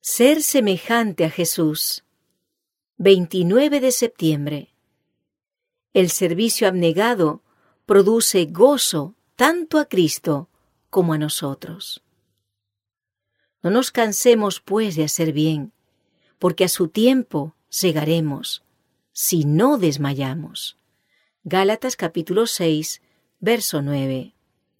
Ser semejante a Jesús. 29 de septiembre. El servicio abnegado produce gozo tanto a Cristo como a nosotros. No nos cansemos, pues, de hacer bien, porque a su tiempo segaremos, si no desmayamos. Gálatas capítulo 6, verso 9.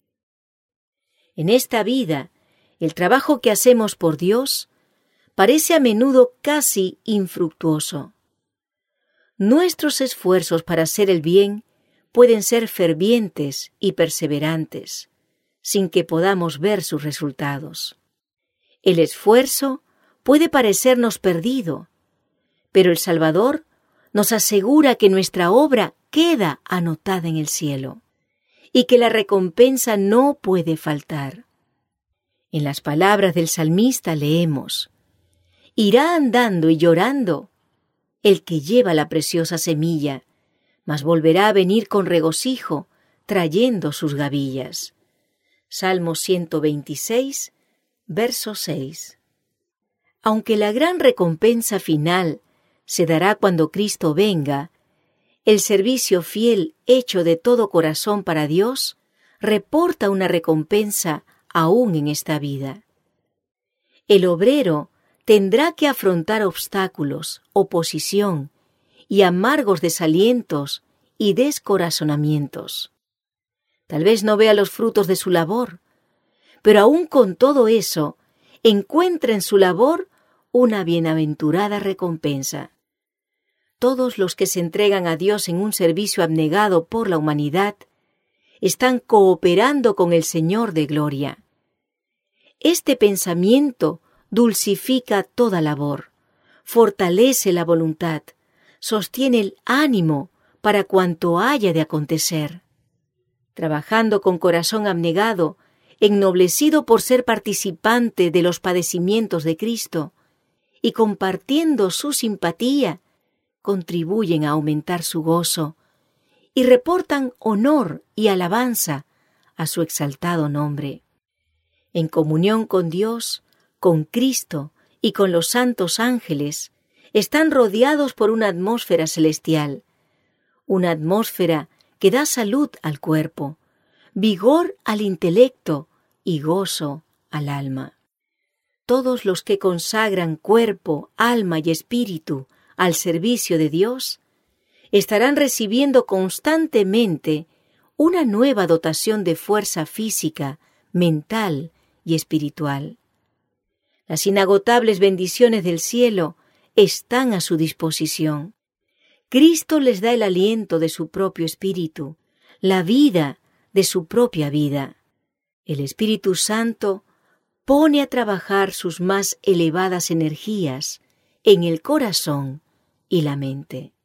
En esta vida, el trabajo que hacemos por Dios parece a menudo casi infructuoso. Nuestros esfuerzos para hacer el bien pueden ser fervientes y perseverantes, sin que podamos ver sus resultados. El esfuerzo puede parecernos perdido, pero el Salvador nos asegura que nuestra obra queda anotada en el cielo y que la recompensa no puede faltar. En las palabras del salmista leemos: «Irá andando y llorando el que lleva la preciosa semilla, mas volverá a venir con regocijo, trayendo sus gavillas». Salmo 126, verso 6. Aunque la gran recompensa final se dará cuando Cristo venga, el servicio fiel hecho de todo corazón para Dios reporta una recompensa aún en esta vida. El obrero tendrá que afrontar obstáculos, oposición y amargos desalientos y descorazonamientos. Tal vez no vea los frutos de su labor, pero aún con todo eso, encuentra en su labor una bienaventurada recompensa. Todos los que se entregan a Dios en un servicio abnegado por la humanidad están cooperando con el Señor de gloria. Este pensamiento dulcifica toda labor, fortalece la voluntad, sostiene el ánimo para cuanto haya de acontecer. Trabajando con corazón abnegado, ennoblecido por ser participante de los padecimientos de Cristo y compartiendo su simpatía, contribuyen a aumentar su gozo y reportan honor y alabanza a su exaltado nombre. En comunión con Dios, con Cristo y con los santos ángeles, están rodeados por una atmósfera celestial, una atmósfera que da salud al cuerpo, vigor al intelecto y gozo al alma. Todos los que consagran cuerpo, alma y espíritu al servicio de Dios estarán recibiendo constantemente una nueva dotación de fuerza física, mental y espiritual. Las inagotables bendiciones del cielo están a su disposición. Cristo les da el aliento de su propio espíritu, la vida de su propia vida. El Espíritu Santo pone a trabajar sus más elevadas energías en el corazón y la mente.